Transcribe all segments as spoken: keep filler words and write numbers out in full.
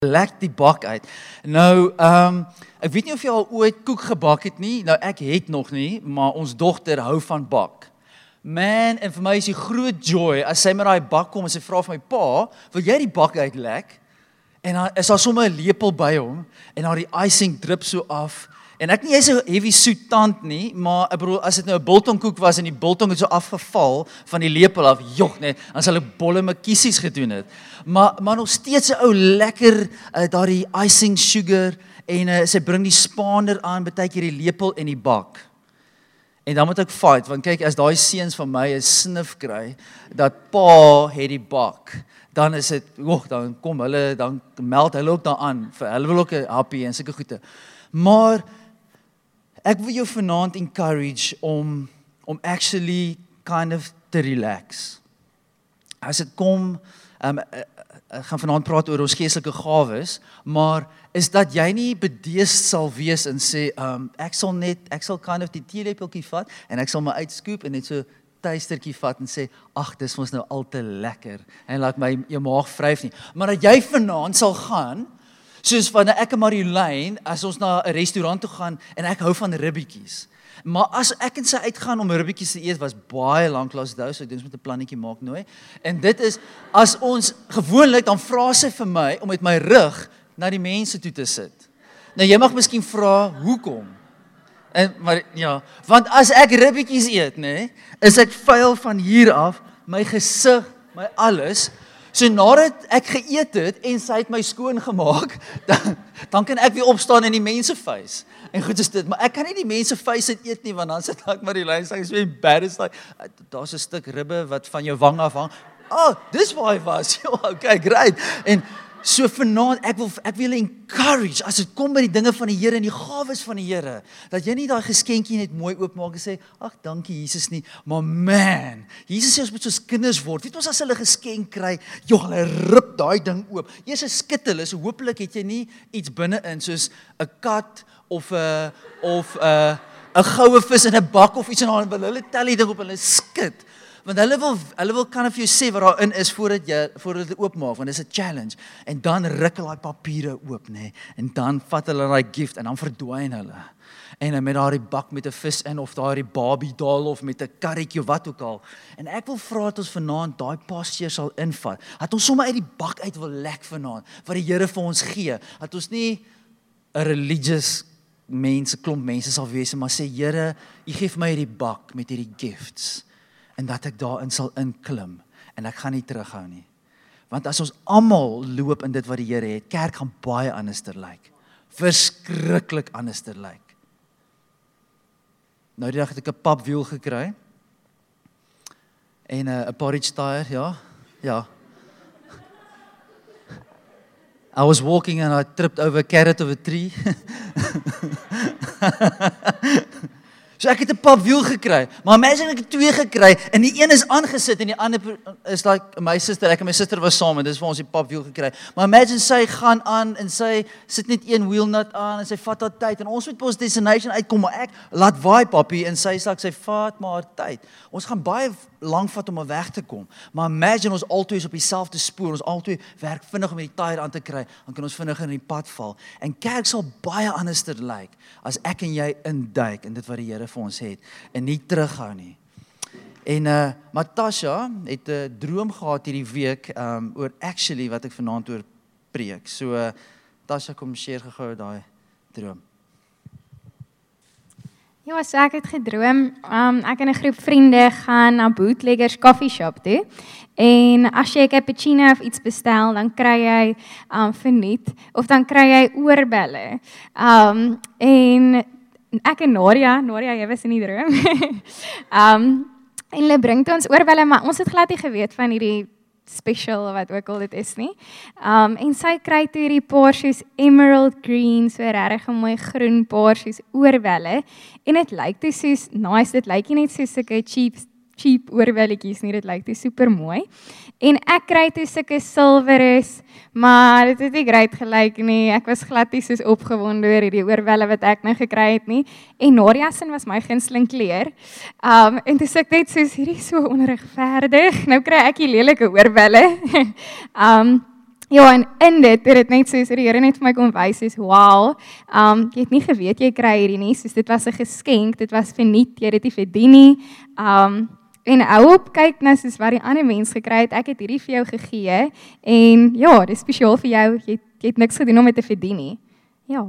lek die bak uit. Nou, um, ek weet nie of jy al ooit koek gebak het nie, nou ek het nog nie, maar ons dogter hou van bak. Man, en vir my is die groot joy, as sy met daai bak kom en sy vra vir my pa, wil jy die bak uitlek? En dan is daar sommer 'n lepel by hom, en dan die icing drup so af, en ek nie, jy's 'n heavy soet tand nie, maar ek bedoel, as dit nou 'n biltongkoek was, en die biltong het so afgeval van die lepel af, joh net, dan sal ek bolle makiesies gedoen het. Maar, maar nog steeds 'n ou lekker, uh, daar die icing sugar, en uh, sy bring die spaander aan, partykeer die lepel en die bak. En dan moet ek fight, want kyk, as daai seuns van my 'n snif kry, dat pa het die bak, dan is dit, oh, dan kom hulle, dan meld hulle ook daaraan, hulle wil ook 'n happy en sulke goede. Maar, ek wil jou vanaand encourage om, om actually kind of te relax. As dit kom, um, ek gaan vanaand praat oor ons geestelike gawes, maar is dat jy nie bedeesd sal wees en sê, um, ek sal net, ek sal kind of die teelepeltjie vat, en ek sal my uitskoop en net so tuistertjie vat en sê, ag, dis ons nou al te lekker, en laat my jou maag vryf nie. Maar dat jy vanaand sal gaan, soos wanneer ek en Marjolein, as ons na 'n restaurant toe gaan, en ek hou van ribbetjies. Maar as ek en sy uitgaan om ribbetjies te eet, was baie lank laas dou, so ek dink ons moet 'n plannetjie maak nou. En dit is, as ons gewoonlik, dan vra sy vir my, om met my rug, na die mense toe te sit. Nou jy mag miskien vra, hoekom? En, maar ja, want as ek ribbetjies eet, nee, is ek vuil van hier af, my gesig, my alles, so nadat ek geëet het, en sy het my skoon gemaak, dan, dan kan ek weer opstaan in die mense face. En goed is dit, maar ek kan nie die mense face eet nie, want dan sit ek maar die lyn, sy is so embarrassed, like, daar's 'n stuk ribbe wat van jou wang af hang. Oh, dis waar hy was. Ja, okay, great. En so vanaand, ek wil ek wil encourage, as dit kom by die dinge van die Here en die gawes van die Here, dat jy nie daai geskenkie net mooi oopmaak en sê, ag, dankie Jesus nie, maar man, Jesus sê ons moet soos kinders word. Weet ons as hulle geskenk kry, joh, hulle rip daai ding oop. Eers 'n skit hulle, so hopelik het jy nie iets binne-in soos 'n kat of 'n of 'n 'n goue vis in 'n bak of iets en dan wil hulle tel die ding op hulle skit. Want hulle wil hulle wil kan vir jou sê wat daarin is voordat jy voordat dit oopmaak, want dit is 'n challenge. En dan ruk hulle daai papiere oop, nê. Nee, en dan vat hulle daai gift en dan verdwyn hulle. En dan met daai bak met 'n vis in of daai Barbie doll of met 'n karretjie of wat ook al. En ek wil vra dat ons vanaand daai passeer sal invat. Dat ons sommer uit die bak uit wil lek vanaand wat die Here vir ons gee. Dat ons nie 'n religious mense, klomp mense sal wees, maar sê Here, U gee vir my hierdie bak met hierdie gifts. En dat ek daarin sal inklim, en ek gaan nie terughou nie. Want as ons almal loop in dit wat die Here het, kerk gaan baie anderster lyk. Verskriklik anderster lyk. Nou die dag het ek 'n papwiel gekry, en 'n porridge tire, ja, ja. I was walking and I tripped over a carrot of a tree. So ek het 'n papwiel gekry, maar imagine ek het twee gekry, en die een is aangesit, en die ander is like, my suster, ek en my suster was saam, en dis vir ons die papwiel gekry, maar imagine sy gaan aan, en sy sit net een wheelnut aan, en sy vat haar tyd, en ons moet by ons destination uitkom, maar ek laat waai papi, en sy sê, sy vat maar haar tyd, ons gaan baie lang vat om weg te kom, maar imagine ons altyd is op dieselfde spoor, ons altyd werk vinnig om die tire aan te kry, dan kan ons vinnig in die pad val, en kerk sal baie anderster lyk, as ek en jy induik, in dit wat die Here vir ons het, en nie terughou nie. En uh, Natasha het 'n droom gehad hierdie week, um, oor actually wat ek vanaand oor preek, so uh, Natasha, kom share gou daai droom. Ja, so ek het gedroom, um, ek en 'n groep vriende gaan na Bootleggers Coffee Shop toe, en as jy 'n cappuccino of iets bestel, dan kry jy um, verniet, of dan kry jy oorbelle, um, en ek en Nadia, Nadia, jy was in die droom, um, en hulle bring ons oorbelle, maar ons het glad nie geweet van hierdie special, wat ook al dit is nie. Um, en sy kry toe hierdie paar soos emerald green, so regtig 'n mooi groen paar soos oorbelle, en dit lyk toe soos nice, dit lyk nie net soos sulke cheap, cheap oorbelletjies nie, dit lyk toe super mooi. En ek kry toe sulke silweres, maar dit het nie great gelyk nie, ek was glad nie soos opgewonde oor hierdie oorbelle wat ek nou gekry het nie, en Nadia se was my gunsteling kleur, um, en toe sê ek net soos, hierdie so onregverdig, nou kry ek die lelike oorbelle, um, Ja, en in dit, het dit net soos die Here net vir my kom wys, is wow, um, jy het nie geweet jy kry hierdie nie, soos dit was 'n geskenk, dit was verniet, jy het dit nie verdien nie, um, en hou op, kyk nou soos wat die ander mens gekry het, ek het hierdie vir jou gegee, en ja, dit is spesiaal vir jou, jy, jy het niks gedoen om dit te verdien nie, ja.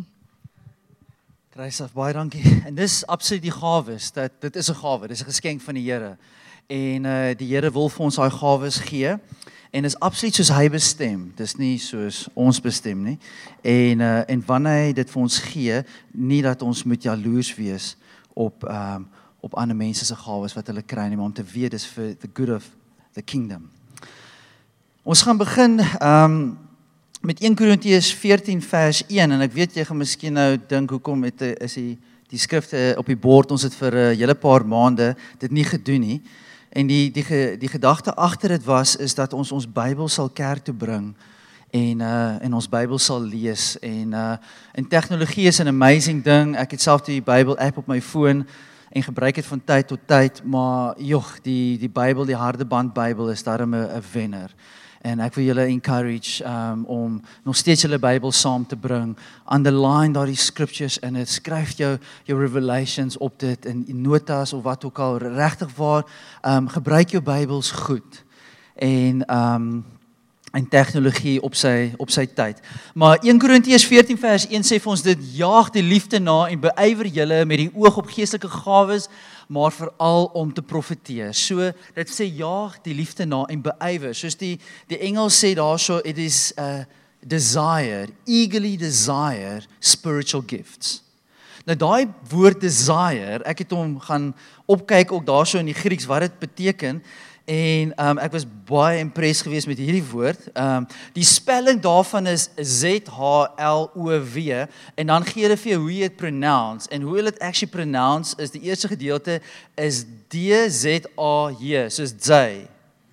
Kruisaf, baie dankie, en dis absoluut die gawes, dat, dit is 'n gawe, dis 'n geskenk van die Here, en uh, die Here wil vir ons daai gawes gee, en is absoluut soos hy bestem, dis nie soos ons bestem nie, en, uh, en wanneer hy dit vir ons gee, nie dat ons moet jaloers wees op, um, op ander mense se gawes wat hulle kry nie, maar om te weet dis vir the good of the kingdom. Ons gaan begin um, met Eerste Korintiërs veertien vers een, en ek weet jy gaan miskien nou dink, hoekom het, is die, die skrifte op die bord, ons het vir 'n hele paar maande dit nie gedoen nie, en die, die, die gedagte agter dit was, is dat ons ons Bybel sal kerk toe bring, en, uh, en ons Bybel sal lees, en, uh, en tegnologie is 'n amazing ding, ek het self die Bybel app op my foon, en gebruik het van tyd tot tyd, maar joh, die, die Bybel, die harde band Bybel is daarom 'n wenner. En ek wil julle encourage um, om nog steeds julle Bybel saam te bring, underline daardie scriptures in dit, skryf jou, jou revelations op dit, in notas of wat ook al, regtig waar, um, gebruik jou Bybels goed, en, um, en tegnologie op sy, op sy tyd. Maar Eerste Korintiërs veertien vers een sê vir ons, dit jaag die liefde na en beywer julle met die oog op geestelike gawes, maar veral om te profeteer. So, dit sê jaag die liefde na en beywer. Soos die, die Engels sê daarso, it is uh, desire, eagerly desire spiritual gifts. Nou daai woord desire, ek het hom gaan opkyk ook daarso in die Grieks wat dit beteken, en um, ek was baie impressed geweest met hierdie woord. Um, die spelling daarvan is Z H L O W, en dan gee hulle vir jou hoe jy dit pronounce, en hoe hulle dit actually pronounce is, die eerste gedeelte is D Z A J, soos J.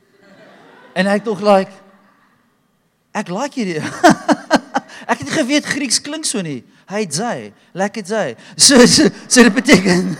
En ek tog like, ek like hierdie, ek het nie geweet Grieks klink so nie, hy J, lekker J, so, so, so dit beteken,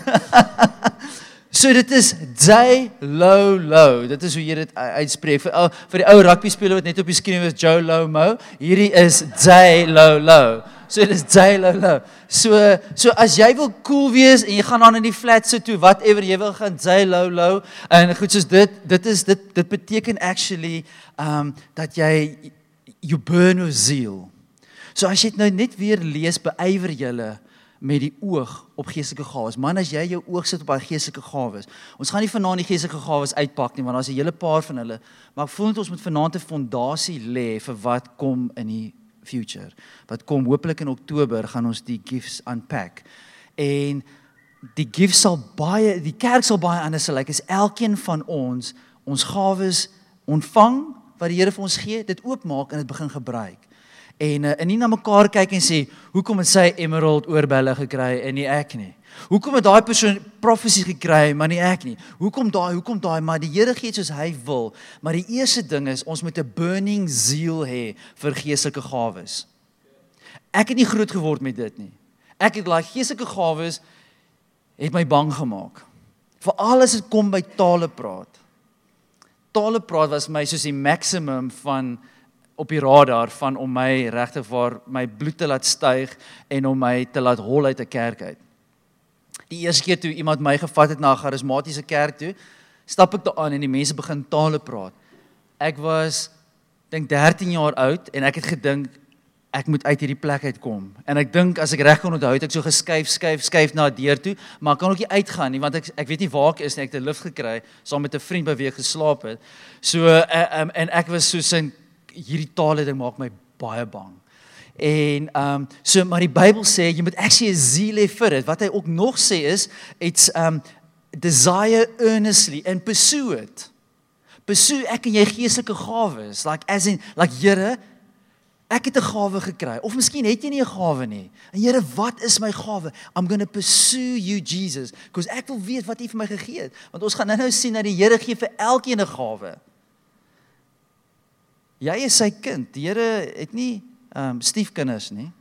so dit is J Lo Lo, dit is hoe jy dit uitspreek, vir, vir die ou rugby speler wat net op die skreen was, Joe Lo Mo, hierdie is J Lo Lo, so dit is J Lo Lo, so, so as jy wil cool wees, en jy gaan aan in die flatse toe, whatever, jy wil gaan J Lo Lo, en goed soos dit, dit is, dit, dit beteken actually, um, dat jy, you burn your zeal, so as jy het nou net weer lees, beywer julle, met die oog op geestelike gawes. Man, as jy jou oog sit op daai geestelike gawes, ons gaan nie vanaand die geestelike gawes uitpak nie, want daar's 'n hele paar van hulle, maar ek voel net ons moet vanaand 'n fondasie lê vir wat kom in die future. Wat kom, hopelik in Oktober gaan ons die gifts unpack. En die gifts sal baie, die kerk sal baie anders lyk, is elkeen van ons, ons gawes ontvang, wat die Here vir ons gee, dit oopmaak en dit begin gebruik. En, uh, en nie na mekaar kyk en sê, hoekom het sy emerald oorbelle gekry en nie ek nie? Hoekom het daai persoon profesie gekry, maar nie ek nie? Hoekom daai, hoekom daai, maar die Here gee soos hy wil. Maar die eerste ding is, ons moet 'n burning zeal hê vir geestelike gawes. Ek het nie groot geword met dit nie. Ek het daai geestelike gawes, het my bang gemaak. Veral as dit kom by tale praat. Tale praat was my soos die maximum van op die radar van om my regtig waar my bloed te laat styg en om my te laat hol uit 'n kerk uit. Die eerste keer toe iemand my gevat het na 'n charismatiese kerk toe, stap ek daar aan en die mense begin tale praat. Ek was dink dertien jaar oud en ek het gedink ek moet uit hierdie plek uitkom. En ek dink as ek reg kon onthou, het ek so geskuif, skuif, skuif na 'n deur toe, maar ek kan ook nie uitgaan nie want ek ek weet nie waar ek is nie. Ek het 'n lift gekry saam met 'n vriend by wie ek geslaap het. So uh, um, en ek was so sin hierdie tale ding maak my baie bang. En um, so, maar die Bybel sê, jy moet actually 'n ziel hê vir dit. Wat hy ook nog sê is, it's um, desire earnestly and pursue it. Pursue ek en jy geestelike gawes, like as in, like Here, ek het 'n gawe gekry, of miskien het jy nie 'n gawe nie. En Here, wat is my gawe? I'm going to pursue you, Jesus, because ek wil weet wat U vir my gegee het. Want ons gaan nou nou sien dat die Here gee vir elkeen 'n gawe. Jy is sy kind. Die Here het nie um, stiefkinders nie.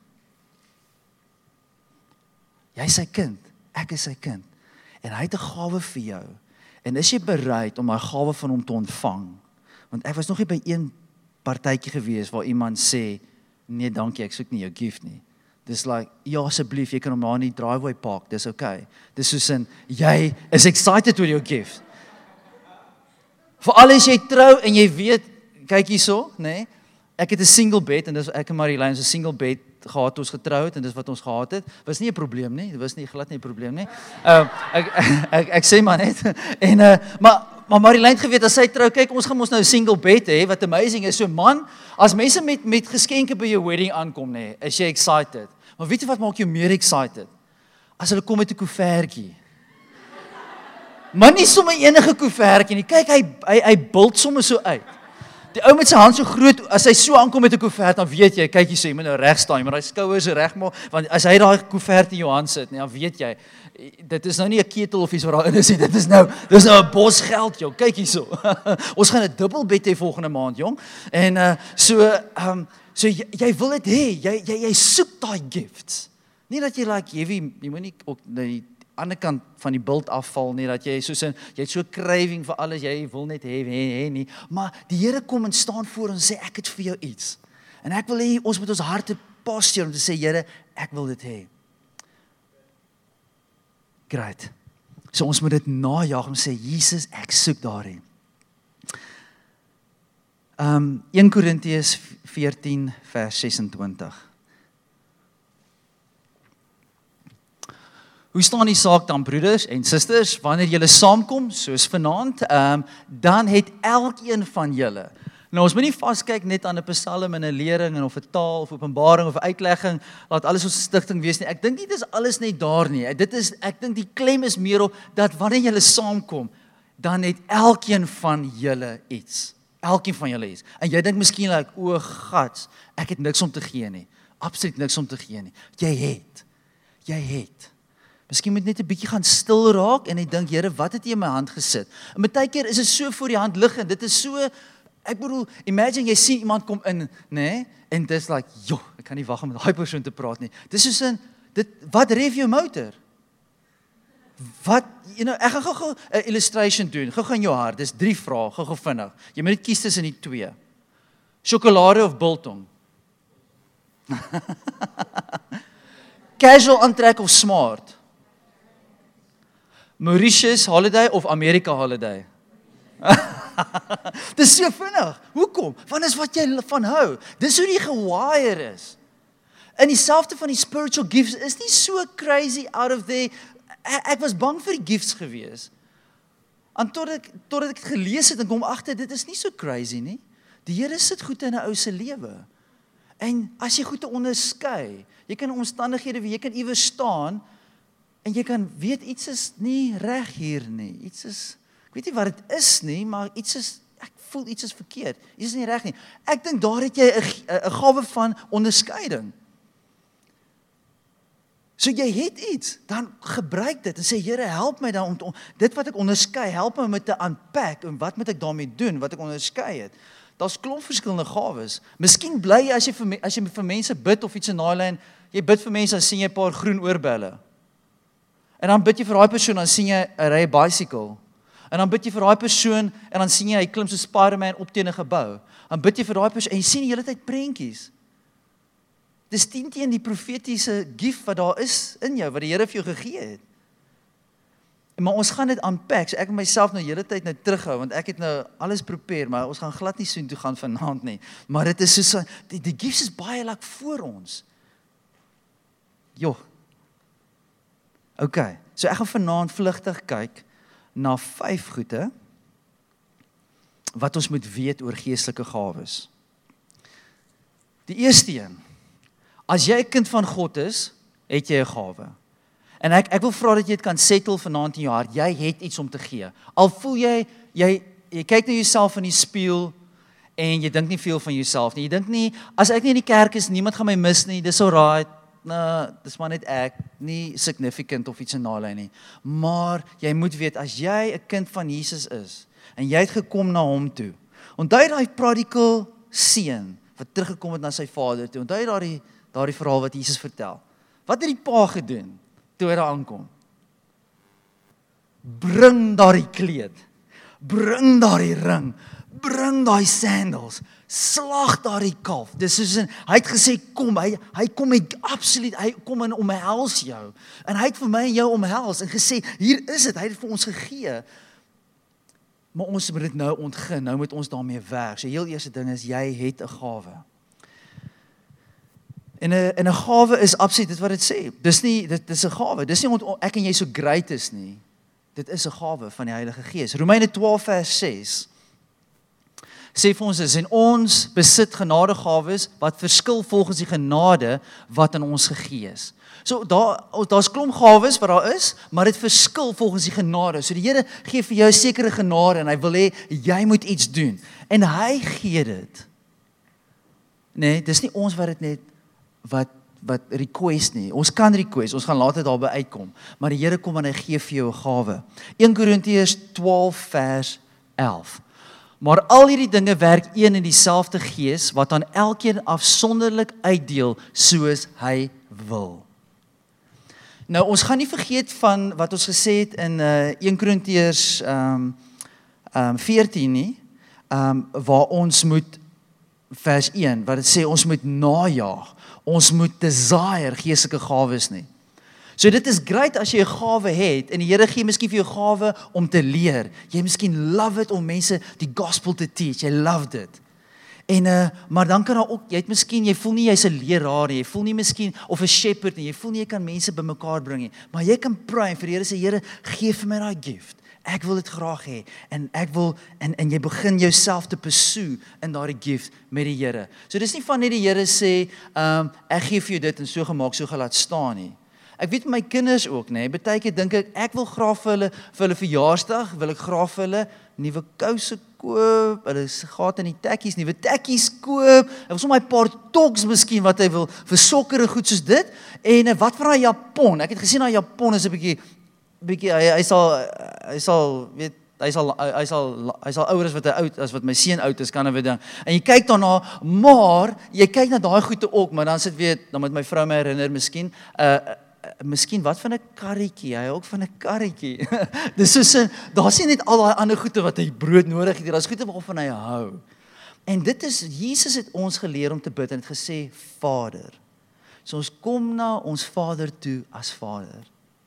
Jy is sy kind. Ek is sy kind. En hy het 'n gawe vir jou. En is jy bereid om daai gawe van hom te ontvang? Want ek was nog nie by een partytjie gewees waar iemand sê, nee dankie, ek soek nie jou gift nie. Dis like, ja asseblief, jy kan hom daar in die driveway park, dis okay. Dis soos in, jy is excited oor jou gift. Veral as jy trou en jy weet, kyk hierso, nee, ek het 'n single bed en dis ek en Marilyn 'n single bed gehad toe ons getrou het en dis wat ons gehad het. Was nie 'n probleem nie, dit was nie glad nie 'n probleem nie. Ehm uh, ek, ek ek ek sê maar net en uh, maar maar Marilyn het geweet as sy trou, kyk ons gaan mos nou 'n single bed hê, wat amazing is. So man, as mense met met geskenke by jou wedding aankom nê, is jy excited. Maar weet jy wat maak jou meer excited? As hulle kom met 'n koevertjie. Maar nie sommer enige koevertjie nie. Kyk hy hy hy bult sommer so uit. Die ou met sy hand so groot, as hy so aankom met 'n koevert, dan weet jy, kyk jy sê, jy moet nou reg staan, maar daai skouers reg maak, want as hy daai koevert in jou hand sit, nee, dan weet jy, dit is nou nie 'n ketel of iets wat daarin is nie, dit is nou, dit is nou 'n bos geld, jong, kyk hierso. Ons gaan 'n dubbelbed hê volgende maand, jong. En uh, so, ehm, um, so jy, jy wil dit hê, jy jy jy soek daai gifts. Nie dat jy like, jy, jy moet nie ook die ander kant van die bult afval nie, dat jy soos in, jy het so craving vir alles, jy wil net hê, hê, hê nie, maar die Here kom en staan voor ons en sê, ek het vir jou iets, en ek wil hê, ons moet ons harte posture om te sê, Here, ek wil dit hê. Great. So ons moet dit najaag en sê, Jesus, ek soek daarin. Um, Eerste Korintiërs veertien vers sesentwintig. Hoe staan die saak dan, broeders en susters, wanneer julle saamkom, soos vanaand, um, dan het elkeen van julle, nou ons moet nie vaskyk net aan 'n psalm en 'n lering en of 'n taal of openbaring of 'n uitlegging, laat alles ons stigting wees nie. Ek dink nie dit is alles net daar nie. Dit is, ek dink die klem is meer op dat wanneer julle saamkom, dan het elkeen van julle iets. Elkeen van julle iets. En jy dink miskien like, o gats, ek het niks om te gee nie. Absoluut niks om te gee nie. Jy het. Jy het. Miskien moet net 'n bietjie gaan stil raak en ek dink, Here, wat het jy in my hand gesit? En baie keer is dit so voor die hand liggend. Dit is so, ek bedoel, imagine jy sien iemand kom in, nê? Nee, en dis like, joh, ek kan nie wag om met daai persoon te praat nie. Dis soos 'n dit wat ref jou motor? Wat, you know, ek gaan gou-gou 'n illustration doen. Gou-gou in jou hart. Dis drie vrae, gou-gou vinnig. Jy moet net kies tussen die twee. Sjokolade of biltong? Casual aantrek of smart? Mauritius holiday of Amerika holiday? Dis so vinnig. Hoekom? Want dis wat jy van hou. Dis hoe die gewire is. En dieselfde van die spiritual gifts is nie so crazy out of the. Ek, ek was bang vir die gifts gewees. En tot ek totdat ek gelees het en kom agter dit is nie so crazy nie. Die Here sit goed in 'n ou se lewe. En as jy goed te onderskei, jy kan omstandighede wie jy kan iewers staan en jy kan weet iets is nie reg hier nie. Iets is, ek weet nie wat dit is nie, maar iets is, ek voel iets is verkeerd. Iets is nie reg nie. Ek dink daar het jy 'n 'n gawe van onderskeiding. So jy het iets, dan gebruik dit en sê, Here, help my dan om te, dit wat ek onderskei, help my om dit te unpack en wat moet ek daarmee doen, wat ek onderskei het. Daar's klomp verskillende gawes. Miskien bly jy as jy vir as jy vir mense bid of iets in daai lyn, jy bid vir mense dan sien jy 'n paar groen oorbelle. En dan bid jy vir daai persoon dan sien jy 'n ry bicycle. En dan bid jy vir daai persoon en dan sien jy hy klim so Spider-Man op teen 'n gebou. Dan bid jy vir daai persoon en jy sien die hele tyd prentjies. Dis dien teen die profetiese gift wat daar is in jou, wat die Here vir jou gegee het. Maar ons gaan dit unpack, so ek en myself nou die hele tyd nou terughou, want ek het nou alles prepare, maar ons gaan glad nie soen toe gaan vanaand nie. Maar dit is so, die, die gifts is baie like voor ons. Jo. Okay, so ek gaan vanaand vlugtig kyk na vyf goede, wat ons moet weet oor geestelike gawes. Die eerste een, as jy 'n kind van God is, het jy 'n gawe. En ek ek wil vra dat jy dit kan settle vanaand in jou hart. Jy het iets om te gee. Al voel jy jy jy kyk na jouself in die spieël en jy dink nie veel van jouself nie. Jy dink nie as ek nie in die kerk is, niemand gaan my mis nie. Dis alright. Nou, dis maar net ek, nie significant of iets in daai lyn nie. Maar jy moet weet as jy 'n kind van Jesus is en jy het gekom na hom toe. Onthou daai prodigal seun wat teruggekom het na sy vader toe. Onthou daai daardie verhaal wat Jesus vertel. Wat het die pa gedoen toe hy daar aankom? Bring daardie kleed. Bring daardie ring. bring daai sandals, slag daardie kalf. Dis soos in, hy het gesê, kom, hy, hy kom en absoluut, hy kom en omhels jou. En hy het vir my en jou omhels en gesê, hier is dit, hy het vir ons gegee. Maar ons moet dit nou ontgin, nou moet ons daarmee werk. So heel eerste ding is, jy het 'n gawe. En 'n en 'n gawe is absoluut dit wat dit sê. Dis nie dit dis 'n gawe. Dis nie ont ek en jy so great is nie. Dit is 'n gawe van die Heilige Gees. Romeine twaalf vers ses sê vir ons is en ons besit genadegawes wat verskil volgens die genade wat aan ons gegee is. So daar daar's klomp gawes wat daar is, maar dit verskil volgens die genade. So die Here gee vir jou 'n sekere genade en hy wil hê jy moet iets doen. En hy gee dit. Nee, dis nie ons wat dit net wat wat request nie. Ons kan request, ons gaan later daarby uitkom. Maar die Here kom en hy gee vir jou 'n gawe. Eerste Korintiërs twaalf vers elf. Maar al hierdie dinge werk een en dieselfde Gees wat aan elkeen afsonderlik uitdeel soos hy wil. Nou ons gaan nie vergeet van wat ons gesê het in uh, Eerste Korintiërs um, um, veertien nie, um, waar ons moet vers een, wat dit sê ons moet najaag. Ons moet desire geestelike gawes nie. So dit is great as jy 'n gawe het en die Here gee miskien vir jou gawe om te leer. Jy miskien love it om mense die gospel te teach. Jy love dit. En uh, maar dan kan daar ook jy het miskien jy voel nie jy's 'n leraar nie. Jy voel nie miskien of 'n shepherd nie. Jy voel nie jy kan mense bymekaar bring nie. Maar jy kan pray vir die Here sê Here, gee vir my daai gift. Ek wil dit graag hê en ek wil en en jy begin jouself te pursue in daardie gift met die Here. So dis nie van net die Here sê, ehm um, ek gee vir jou dit en so gemaak so gelaat staan nie. Ek weet my kinders ook, nê. Partykeer dink ek ek wil graag vir hulle vir hulle verjaarsdag, wil ek graag vir hulle nuwe kouse koop. Hulle gaan in die tekkies, nuwe tekkies koop. Ek wil sommer 'n paar toks miskien wat hy wil vir sokker en goed soos dit. En wat van daai Japon? Ek het gesien daai Japon is 'n bietjie bietjie hy, hy sal hy sal weet hy sal hy sal hy sal ouer as wat hy oud as wat my seun oud is kan ek weet ding. En jy kyk daarna, maar jy kyk na daai goede ook, maar dan sit weet dan moet my vrou my herinner miskien uh miskien wat van 'n karretjie, hy ook van 'n karretjie. Dis soos 'n daar's nie net al daai ander goede wat hy brood nodig het, daar's goede waarvan hy hou. En dit is Jesus het ons geleer om te bid en het gesê Vader. So ons kom na ons Vader toe as Vader.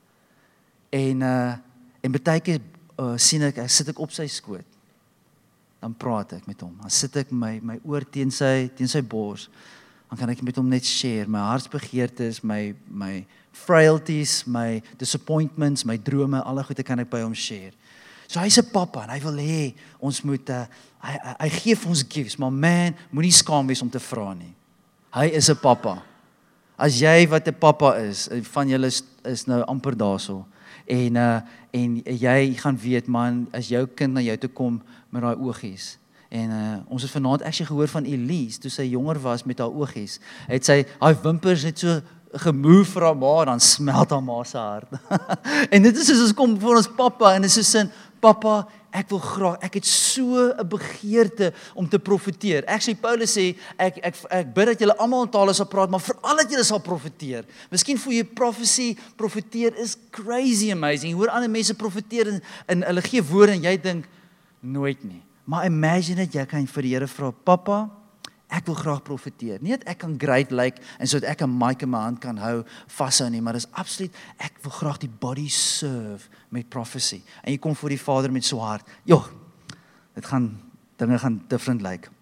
En uh en baie keer uh, sien ek, ek sit ek op sy skoot. Dan praat ek met hom. Dan sit ek my my oor teen sy teen sy bors. Dan kan ek met hom net share my hartsbegeertes, my my frailties, my disappointments, my drome, alle goede kan ek by hom share. So hy's 'n pappa en hy wil hê ons moet uh, hy hy, hy gee vir ons gifts, maar man, moenie skaam wees om te vra nie. Hy is 'n pappa. As jy wat 'n pappa is, van julle is, is nou amper daarso. En uh, en jy gaan weet man, as jou kind na jou toe kom met daai oogies. En uh, ons het vanaand actually gehoor van Elise toe sy jonger was met haar oogies. Het sy haar wimpers net so gemove vir haar ma, dan smelt haar ma se hart. En dit is soos ons kom vir ons pappa en dit is so sin, pappa, ek wil graag, ek het so 'n begeerte om te profeteer. Actually Paulus sê ek ek ek bid dat julle almal in tale sal praat, maar veral dat julle sal profeteer. Miskien voel jy prophecy, profeteer is crazy amazing. Jy hoor ander mense profeteer en, en hulle gee woorde en jy dink nooit nie. Maar imagine dat jy kan vir die Here vra, pappa, ek wil graag profeteer. Nie dat ek kan great lyk like, en sodat ek 'n mic in my hand kan hou, vashou nie, maar dis absoluut, ek wil graag die body serve met prophecy. En jy kom voor die Vader met so hart. Joh, dit gaan, dinge gaan different lyk. Like.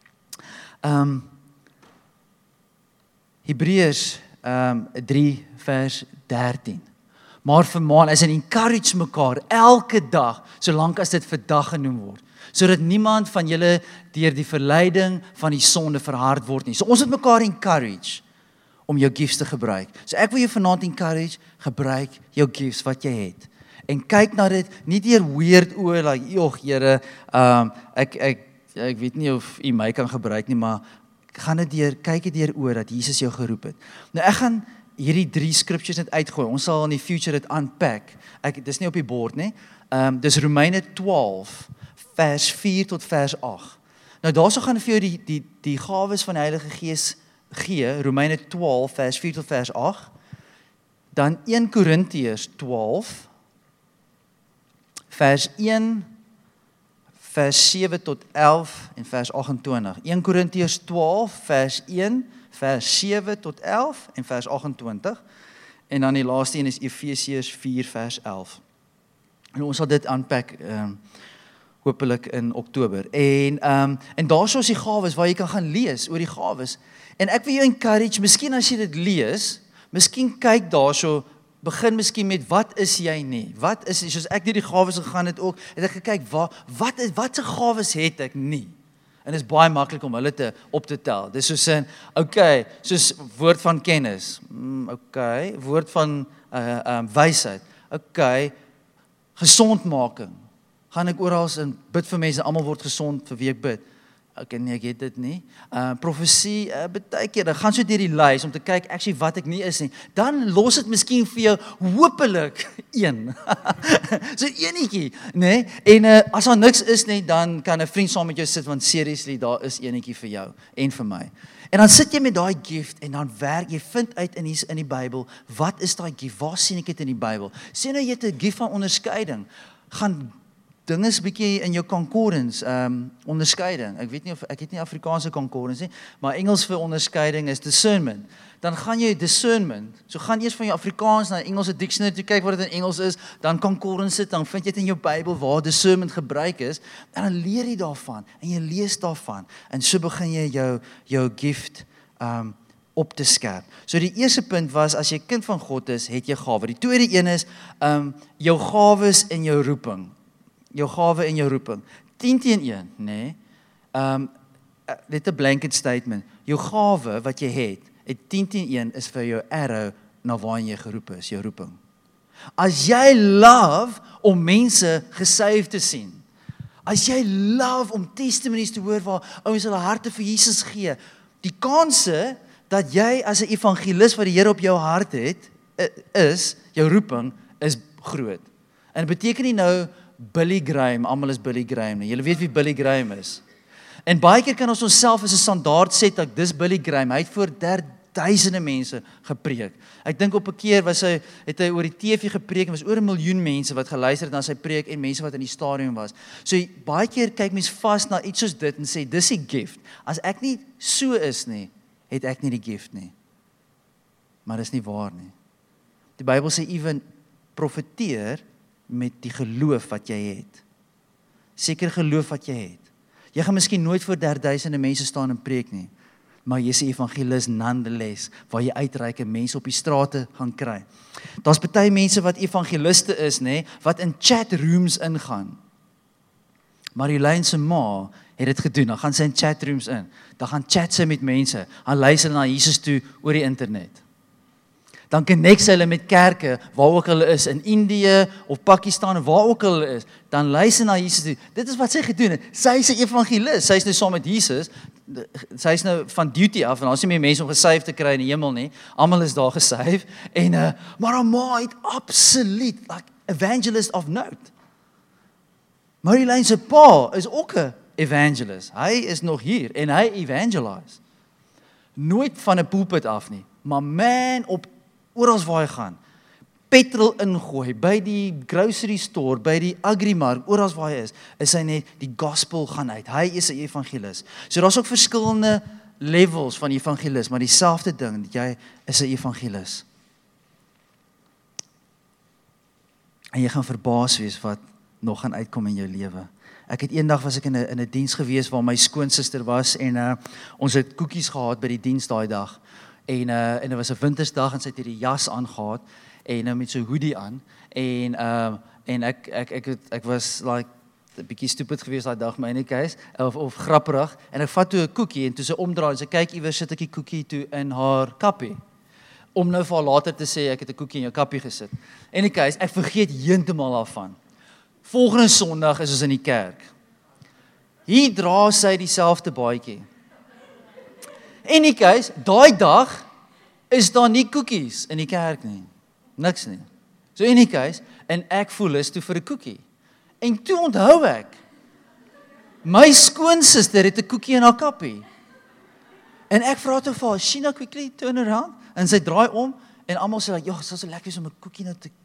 Um, Hebreërs um, drie vers dertien. Maar vermaan is en encourage mekaar elke dag, solank as dit vandag genoem word. Sodat niemand van julle deur die verleiding van die sonde verhard word nie. So ons moet mekaar encourage om jou gifts te gebruik. So ek wil jou vanaand encourage, gebruik jou gifts wat jy het. En kyk na dit nie deur weird oë like, "Jog, Here, um ek ek ek weet nie of U my kan gebruik nie, maar gaan dit deur kyk dit deur oë dat Jesus jou geroep het." Nou ek gaan hierdie drie scriptures net uitgooi. Ons sal in die future dit unpack. Ek dis nie op die bord nie. Um dis Romeine twaalf vers vier tot vers agt. Nou daarso gaan vir jou die die die gawes van die Heilige Gees gee, Romeine twaalf vers vier tot vers agt. Dan Eerste Korintiërs twaalf vers een vers sewe tot elf en vers agt en twintig. Eerste Korintiërs twaalf, vers een, vers sewe tot elf en vers agt en twintig. En dan die laaste een is Efesiërs vier, vers elf. En ons sal dit aanpak, um, hopelik in Oktober. En, um, en daar is die gawes waar jy kan gaan lees oor die gawes. En ek wil jou encourage, miskien as jy dit lees, miskien kyk daar so, begin miskien met, wat is jy nie? Wat is, soos ek deur die gawes gegaan het ook, het ek gekyk, wat, wat, is, wat se gawes het ek nie? En dit is baie maklik om hulle te op te tel. Dis soos in, okay, soos woord van kennis, mm, okay, woord van uh, um, wysheid, okay, gesondmaking, gaan ek oral en bid vir mense, almal word gesond vir wie ek bid. Okay, nee, ek het dit nie. Uh, profesie, uh, baie keer, dan gaan so deur die lys om te kyk, actually wat ek nie is nie. Dan los dit miskien vir jou hopelik een. So enetjie, nee. En uh, as daar niks is nie, dan kan 'n vriend saam met jou sit, want seriously, daar is enetjie vir jou en vir my. En dan sit jy met daai gift en dan werk jy, vind uit in die, in die Bybel, wat is daai gift? Waar sien ek dit in die Bybel? Sien nou jy het 'n gift van onderskeiding. Gaan Ding is bietjie in jou concordance, um, onderskeiding. Ek weet nie of, ek het nie Afrikaanse concordance nie, maar Engels vir onderskeiding is discernment. Dan gaan jy discernment, so gaan eers van jou Afrikaans na Engelse dictionary toe kyk wat dit in Engels is, dan concordance sit, dan vind jy dit in jou Bybel waar discernment gebruik is, en dan leer jy daarvan, en jy lees daarvan, en so begin jy jou, jou gift um, op te skerp. So die eerste punt was, as jy kind van God is, het jy gawe. Die tweede een is, um, jou gawes en jou roeping. Jou gawe en jou roeping. tien teen een, nee. Um, dit 'n blanket statement. Jou gawe wat jy het, het tien teen een is vir jou arrow na waarheen jy geroep is, jou roeping. As jy love om mense gesave te sien, as jy love om testimonies te hoor waar ouens hulle harte vir Jesus gee, die kanse dat jy as 'n evangelis wat die Here op jou hart het, is, jou roeping, is groot. En dit beteken nie nou Billy Graham, almal is Billy Graham nie. Julle weet wie Billy Graham is. En baie keer kan ons onsself as 'n standaard set, dat dis Billy Graham. Hy het voor duisende mense gepreek. Ek dink op 'n keer was hy, het hy oor die T V gepreek, en was oor 'n miljoen mense wat geluister het na sy preek, en mense wat in die stadion was. So baie keer kyk mens vas na iets soos dit en sê, dis die gift. As ek nie so is nie, het ek nie die gift nie. Maar dis nie waar nie. Die Bybel sê ewen profeteer met die geloof wat jy het. Seker geloof wat jy het. Jy gaan miskien nooit voor derduisende mense staan en preek nie, maar jy is 'n evangelis nonetheless, waar jy uitreik en mense op die strate gaan kry. Daar's baie mense wat evangeliste is, nê, wat in chat rooms ingaan. Marjolein se ma het dit gedoen, dan gaan sy in chat rooms in, dan gaan chat sy met mense, dan luister na Jesus toe oor die internet. Dan connect sy hulle met kerke, waar ook hulle is, in Indië of Pakistan, waar ook hulle is, dan luister na Jesus toe. Dit is wat sy gedoen het. Sy is 'n evangelis, sy is nou saam met Jesus, sy is nou van duty af, en daar is nie meer mense om gesave te kry in die hemel nie, almal is daar gesave, en, uh, maar haar ma het absoluut, like, evangelist of note. Marjolein se pa is ook 'n evangelist, hy is nog hier, en hy evangelize. Nooit van 'n pulpit af nie, maar man, op oral waar hy gaan, petrol ingooi, by die grocery store, by die agrimark, oral waar hy is, is hy net, die gospel gaan uit, hy is 'n evangelis. So daar's ook verskillende levels van evangelis, maar dieselfde ding, jy is 'n evangelis. En jy gaan verbaas wees wat nog gaan uitkom in jou lewe. Ek het eendag was ek in 'n in 'n diens gewees waar my skoonsister was, en uh, ons het koekies gehad by die diens daai dag. En uh, en dit was 'n wintersdag, en sy het hierdie jas aangehad en uh, met so 'n hoodie aan, en uh, en ek ek ek het, ek was like 'n bietjie stupid geweest daai dag, my in die case, of of grapperig, en ek vat toe 'n koekie, en toe sy omdraai en sy kyk iewers, sit ek die koekie toe in haar kappie, om nou vir haar later te sê ek het 'n koekie in jou kappie gesit. En die case, ek vergeet heeltemal daarvan. Volgende Sondag is ons in die kerk. Hier dra sy dieselfde baadjie. En die case, daai dag is daar nie koekies in die kerk nie. Niks nie. So in die case, en ek voel is toe vir 'n koekie. En toe onthou ek, my skoonsister het 'n koekie in haar kappie. En ek vra toe vir haar, Sheena, quickly turn around, en sy draai om, en almal sê, like, "Joh, dit sal so lekker wees om 'n koekie nou te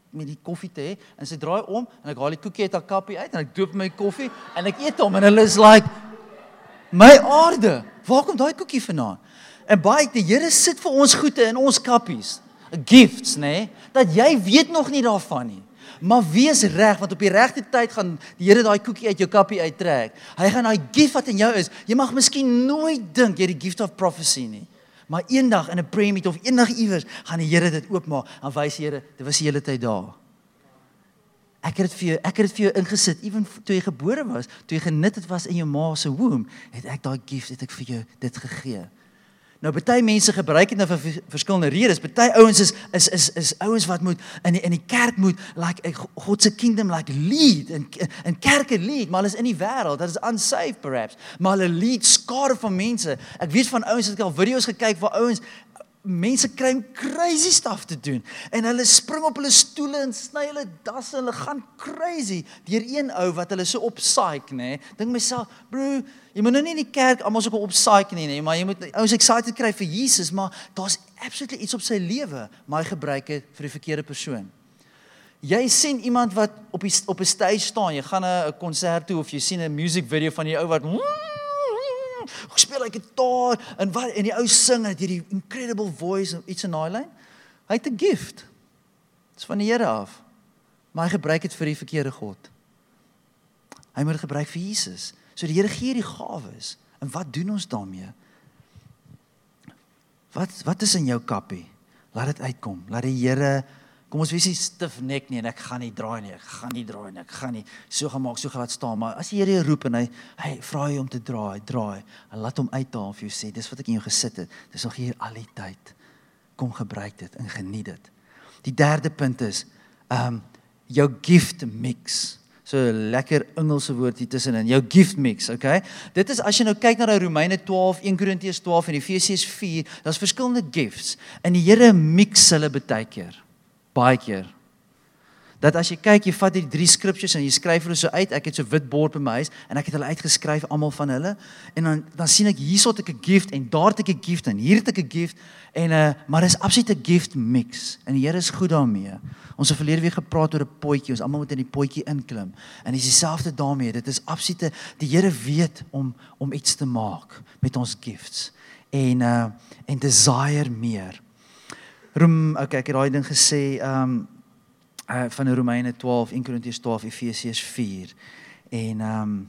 met die koffie te hê en sy draai om en ek haal die koekie uit haar kappie uit en ek doop my koffie en ek eet hom en hulle is like my aarde, waar kom daai koekie vandaan? En baie die Here sit vir ons goede in ons kappies, gifts, nê, nee, dat jy weet nog nie daarvan nie. Maar wees reg, want op die regte tyd gaan die Here daai koekie uit jou kappie uittrek. Hy gaan daai gift wat in jou is. Jy mag miskien nooit dink jy het die gift of prophecy nie. Maar eendag in 'n prayer meet of eendag iewers gaan die Here dit oopmaak en wys die Here, dit was die hele tyd daar. Ek het dit vir jou, ek het dit vir jou ingesit, ewen toe jy gebore was, toe jy genit het was in jou ma se womb, het ek daai gift het ek vir jou dit gegee. Nou baie mense gebruik dit nou vir verskillende redes. Baie ouens is is is is ouens wat moet in die in die kerk moet like God se kingdom like lead en in kerke lead, maar hulle is in die wêreld, dat is unsaved perhaps, maar hulle lead skare van mense. Ek weet van ouens het ek al video's gekyk waar ouens mense kry om crazy stuff te doen en hulle spring op hulle stoele en sny hulle dasse, hulle gaan crazy deur een ou wat hulle so op psych, nê. Dink myself, bro, jy moet nou nie in die kerk almal so op psych nie, nê, maar jy moet ouens excited kry vir Jesus, maar daar's absolutely iets op sy lewe, maar hy gebruik dit vir die verkeerde persoon. Jy sien iemand wat op die op 'n stage staan, jy gaan 'n konsert toe of jy sien 'n music video van die ou wat speel hy gitaar en wat en die ou sing en hierdie incredible voice en iets in daai lyn. Hy het 'n gift. Dit is van die Here af. Maar hy gebruik dit vir die verkeerde God. Hy moet dit gebruik vir Jesus. So die Here gee die gawes. En wat doen ons daarmee? Wat wat is in jou kappie? Laat dit uitkom. Laat die Here, kom ons wees nie stif nek nie en ek gaan nie draai nie, ek gaan nie draai nie, ek gaan nie so gemaak, so gelaat staan, maar as die Here jou roep en hy, hy vra jy om te draai, draai, en laat hom uithaal vir jou sê, dis wat ek in jou gesit het, dis nog hier al die tyd, kom gebruik dit en geniet dit. Die derde punt is, um, jou gift mix, so lekker Engelse woord hier tussenin, jou gift mix, okay? Dit is as jy nou kyk na die Romeine twaalf, een Korintiërs twaalf en Efesiërs vier, daar's verskillende gifts, en die Here mix hulle baie keer. Baie keer. Dat as jy kyk, jy vat die drie scriptures en jy skryf hulle so uit, ek het so wit bord by my huis, en ek het hulle uitgeskryf, almal van hulle, en dan, dan sien ek, hier het ek 'n gift, en daar het ek 'n gift, en hier het ek 'n gift, en, uh, maar dis absoluut 'n gift mix, en die Here is goed daarmee. Ons het verlede week gepraat oor 'n potjie, ons almal moet in die potjie inklim, en dis dieselfde daarmee, dit is absoluut, die Here weet om, om iets te maak, met ons gifts, en, uh, en desire meer. Roem, okay, ek het daai ding gesê, um, uh, van die Romeine twaalf, een Korintiërs twaalf, Efesiërs vier, en, um,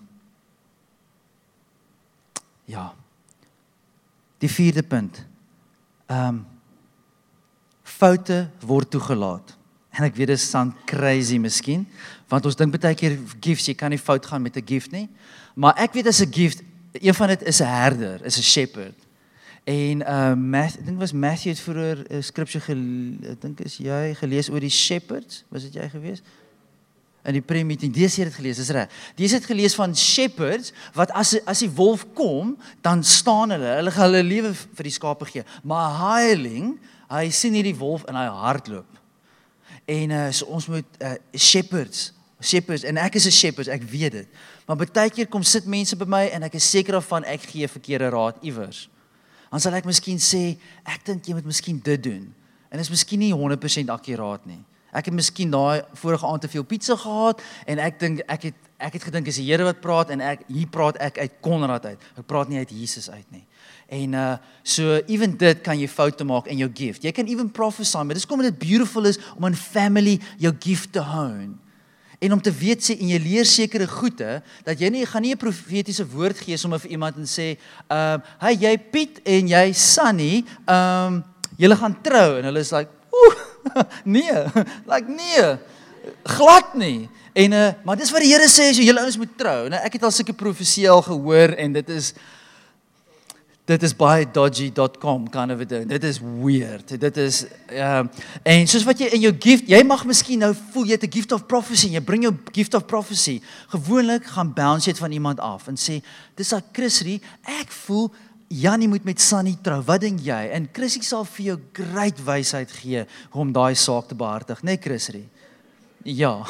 ja, die vierde punt, um, foute word toegelaat, en ek weet dit sound crazy miskien, want ons dink baie keer gifts, jy kan nie fout gaan met 'n gift nie, maar ek weet as 'n gift, een van dit is 'n herder, is 'n shepherd, en uh, Matthew, ek dink was Matthew het vroeër 'n skripsie gelees, ek dink is jy gelees oor die shepherds, was dit jy gewees? In die prayer meeting, dis jy het gelees, dis reg. Dis het gelees van shepherds, wat as, as die wolf kom, dan staan hulle, hulle gaan hulle lewe vir die skape gee, maar hireling, hy sien hierdie wolf en hy hardloop. En uh, so ons moet uh, shepherds, shepherds, en ek is 'n shepherd, ek weet dit, maar baie keer kom sit mense by my, en ek is seker daarvan, ek gee verkeerde raad iewers. Dan sal ek miskien sê, ek dink jy moet miskien dit doen. En dit is miskien nie honderd persent akkuraat nie. Ek het miskien daai vorige aand te veel pizza gehad, en ek dink, ek het, ek het gedink, is die Here wat praat, en ek, hier praat ek uit Konrad uit. Ek praat nie uit Jesus uit nie. En uh, so, even dit kan jy foute maak in jou gift. Jy kan even prophesy, maar dis kom dit beautiful is, om in family jou gift te hone. En om te weet sê, en jy leer sekere goede, dat jy nie, gaan nie 'n profetiese woord gee, sommer vir iemand en sê, uh, hey, jy Piet en jy Sunny, um, julle gaan trou, en hulle is like, oeh, nee, like nee, glad nie. En, uh, maar dis wat die Here sê, so julle ouens moet trou. Nou, ek het al sulke profesie al gehoor, en dit is, dit is baie dodgy dot com kind of a ding. Dit is weird. Dit is, um, en soos wat jy in jou gift, jy mag miskien nou voel, jy het 'n gift of prophecy, en jy bring jou gift of prophecy, gewoonlik gaan bounce jy het van iemand af, en sê, dis al Chrissy, ek voel, Jannie moet met Sunny trou, wat dink jy? En Chrissy sal vir jou great wysheid gee, om daai saak te behartig, nee Chrissy? Ja.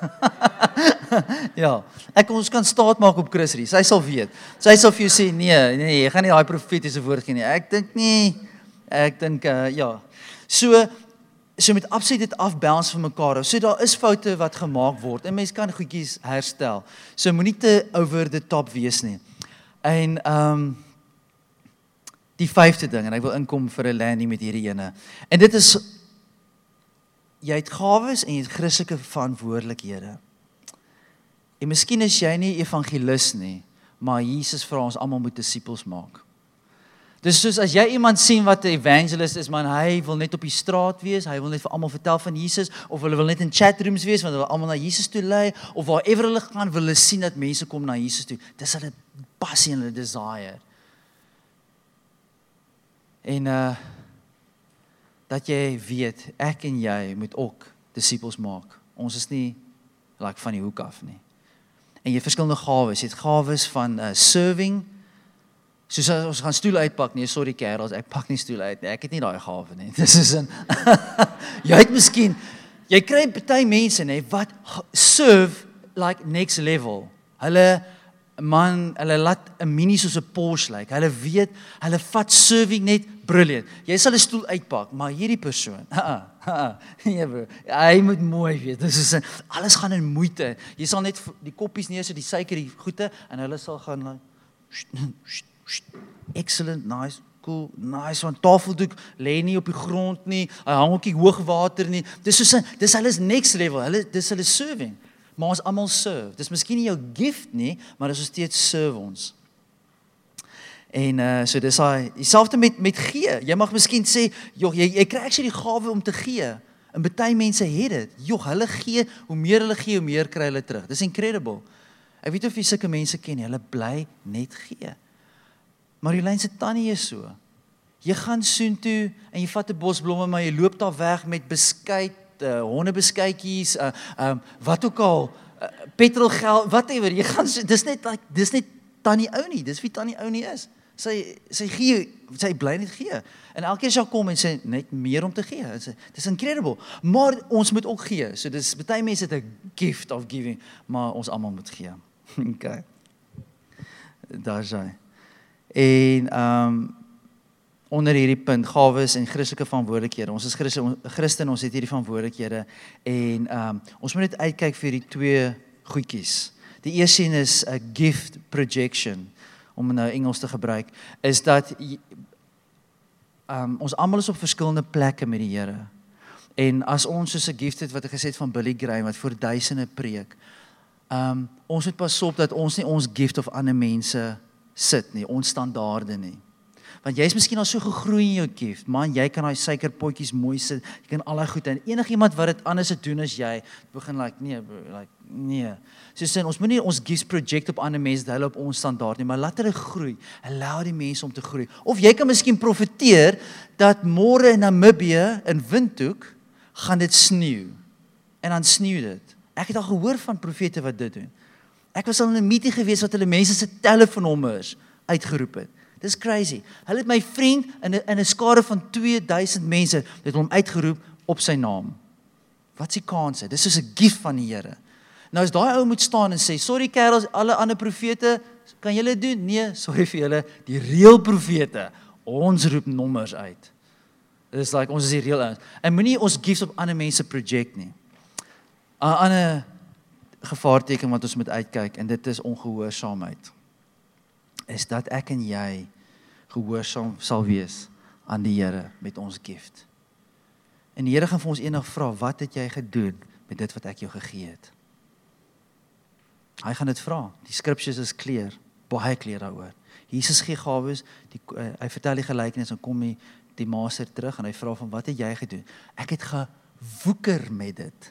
Ja, ek ons kan staat maak op Chrissy, sy sal weet. Sy sal vir jou sê, nee, nee, jy gaan nie daai profetiese woord gee nie. Ek dink nie, ek dink, uh, ja. So, so met absoluut dit afbalance van mekaar. So daar is foute wat gemaak word en mens kan goedjies herstel. So moenie te over the top wees nie. En um, die vyfde ding, en ek wil inkom vir 'n landing met hierdie ene. En dit is, jy het gawes en jy het Christelike verantwoordelikhede. En miskien is jy nie evangelis nie, maar Jesus vra ons almal moet disippels maak. Dus soos as jy iemand sien wat 'n evangelist is, man, hy wil net op die straat wees, hy wil net vir almal vertel van Jesus, of hulle wil net in chatrooms wees, want hulle wil almal na Jesus toe lei, of waarever hulle gaan, wil hulle sien dat mense kom na Jesus toe. Dis hulle passie en hulle desire. En uh, dat jy weet, ek en jy moet ook disippels maak. Ons is nie like van die hoek af nie. En jy het verskillende gawes, jy het gawes van uh, serving, soos as ons gaan stoel uitpak, nee, sorry kerels, ek pak nie stoel uit nie, ek het nie daai gawe nie, dis is in, jy het miskien, jy kry party mense, nee, wat serve like next level, hulle, man, hulle laat 'n mini soos 'n Porsche lyk, like. Hulle weet, hulle vat serving net brilliant, jy sal 'n stoel uitpak, maar hierdie persoon, ha, ha, nee bro, hy moet mooi weet, dis is in, alles gaan in moeite, jy sal net die koppies neer, so die suiker, die goede, en hulle sal gaan, like, excellent, nice, cool, nice, want tafeldoek lê nie op die grond nie, hy hang ook nie hoogwater nie, dis soos, dis hulle is next level, hulle, dis hulle serving, maar ons almal serve, dis miskien nie jou gift nie, maar dis steeds serve ons. En uh, so dis hy, dieselfde met, met gee, jy mag miskien sê, joh, jy, jy kry actually die gawe om te gee, en baie mense het dit, joh, hulle gee, hoe meer hulle gee, hoe meer kry hulle terug, dis incredible. Ek weet of jy sulke mense ken, hulle bly net gee. Maar Marjolein se tannie is so. Jy gaan soontoe en jy vat 'n bos blomme, maar jy loop daar weg met beskuit, uh, hondebeskuitjies, uh, um, wat ook al, uh, petrolgeld, whatever. Jy gaan so, dis net like, dis net tannie ou nie, dis wie tannie ou nie is. Sy sy gee, sy bly net gee. En elke keer as jy kom en sê net meer om te gee. Dis incredible. Maar ons moet ook gee. So dis baie mense het 'n gift of giving, maar ons almal moet gee. Okay. Daar is hy. En um, onder hierdie punt, gawes en Christelike verantwoordelikhede. Ons is Christen, Christen, ons het hierdie verantwoordelikhede en um, ons moet net uitkyk vir die twee goedjies. Die eerste een is 'n gift projection, om nou Engels te gebruik, is dat um, ons almal is op verskillende plekke met die Here. En as ons soos 'n gift het wat ek gesê het van Billy Graham wat voor duisende preek, um, ons moet pas op dat ons nie ons gift of ander mense sit nie, ons standaarde nie. Want jy is miskien al so gegroei in jou gift, man, jy kan daai suikerpotjies mooi sit, jy kan al daai goed, en enigiemand wat dit anders doen as jy, begin like, nee, bro, like, nee. So sê, ons moet nie ons gifts project op ander mense, hulle op ons standaard nie, maar laat hulle groei, allow die mense om te groei. Of jy kan miskien profeteer, dat môre in Namibië, in Windhoek, gaan dit sneeu, en dan sneeu dit. Ek het al gehoor van profete wat dit doen. Ek was al in 'n meeting gewees wat hulle mense se telefoonnommers uitgeroep het. Dis crazy. Hulle het my vriend in 'n in 'n skare van twee duisend mense het hom uitgeroep op sy naam. Wat is die kanse? Dis soos 'n gift van die Here. Nou as daai ou moet staan en sê, sorry kerels, alle ander profete, kan julle doen? Nee, sorry vir julle, die reël profete, ons roep nommers uit. Dis like, ons is die reël ouens. En moenie ons gifts op ander mense project nie. 'n Ander gevaarteken wat ons moet uitkyk, en dit is ongehoorsaamheid, is dat ek en jy gehoorsaam sal wees aan die Here met ons gift. En die Here gaan vir ons eendag vra, wat het jy gedoen met dit wat ek jou gegee het? Hy gaan dit vra. Die scriptures is clear, baie clear daaroor. Jesus gee gawes, die, uh, hy vertel die gelykenis en kom die, die meester terug en hy vra van, wat het jy gedoen? Ek het gewoeker met dit.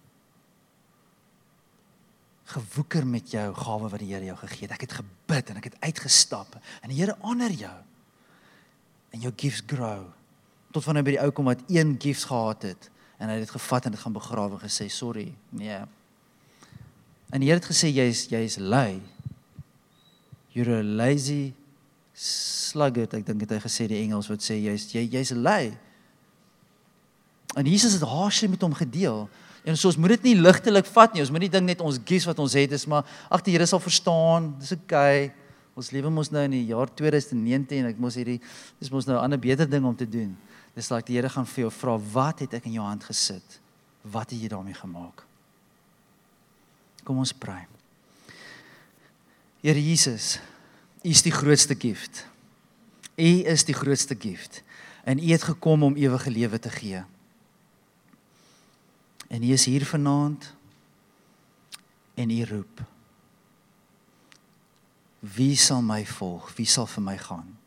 Gewoeker met jou gawe wat die Here jou gegee het. Ek het gebid en ek het uitgestap en die Here honor jou. En jou gifts grow. Tot wanneer by die ou kom wat een gift gehad het en hy het dit gevat en dit gaan begrawe en gesê sorry. Nee. En die Here het gesê jy is jy is lui. You're a lazy sluggard, ek dink het hy gesê die Engels wat sê jy's jy jy's lui. En Jesus het harsh met hom gedeel. En so ons moet dit nie ligtelik vat nie, ons moet nie dink net ons gifts wat ons het is, maar ag die Here sal verstaan, dis okay, ons lewe mos nou in die jaar tweeduisend negentien, ek mos hierdie, dis mos nou 'n ander beter ding om te doen. Dis like die Here gaan vir jou vra, wat het ek in jou hand gesit? Wat het jy daarmee gemaak? Kom ons praai. Here Jesus, U is die grootste gift. U is die grootste gift. En U het gekom om ewige lewe te gee. En U is hier vanaand en U roep. Wie sal my volg? Wie sal vir my gaan?